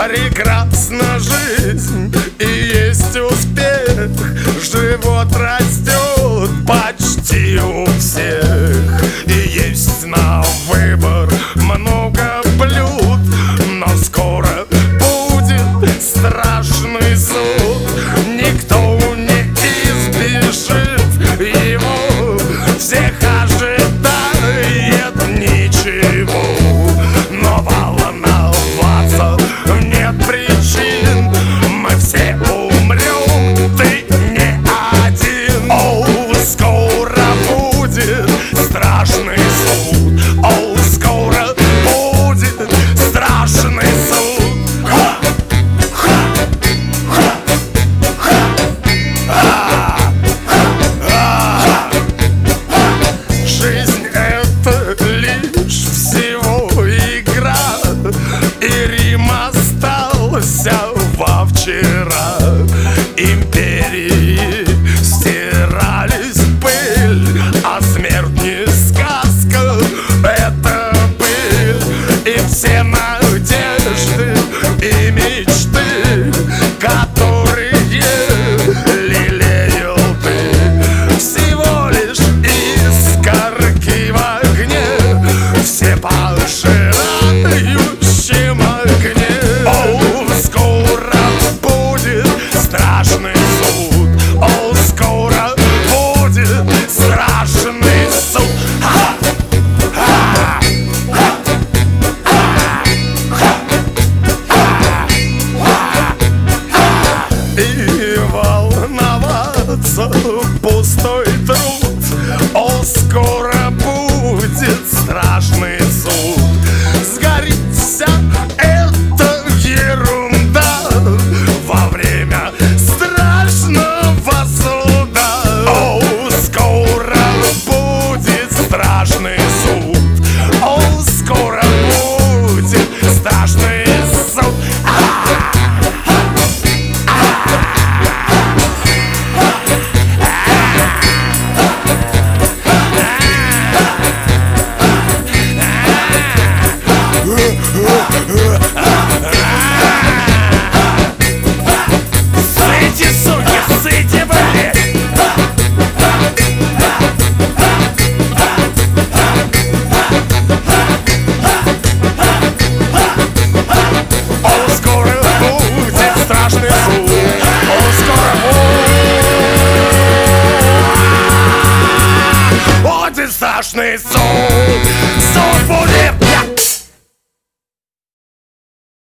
Прекрасна жизнь и есть успех, живот растет почти у всех. И есть на выбор много блюд, но скоро будет страшный суд. Никто не избежит его, всех ожидает ничего. Но волноваться нет причин, мы все умрем, ты не один. О, скоро будет страшный суд, о, скоро будет страшный суд. Жизнь — это лишь всего игра, и Рим остался во вчера. Империи стирались в пыль, а смерть не сказка, это пыль. И все надежды и мечты, которые лелеял ты, всего лишь искорки в огне, все пожирающем огне. О, скоро будет страшный суд, о, скоро будет страшный суд. И волноваться пустой труд, о, скоро будет страшный суд. Сгорит вся эта ерунда во время страшного суда. О, скоро будет страшный суд, о, скоро будет страшный суд. Сыти, суки, сыти, блядь! О, скоро будет страшный суд, о, скоро будет страшный суд. Суд будет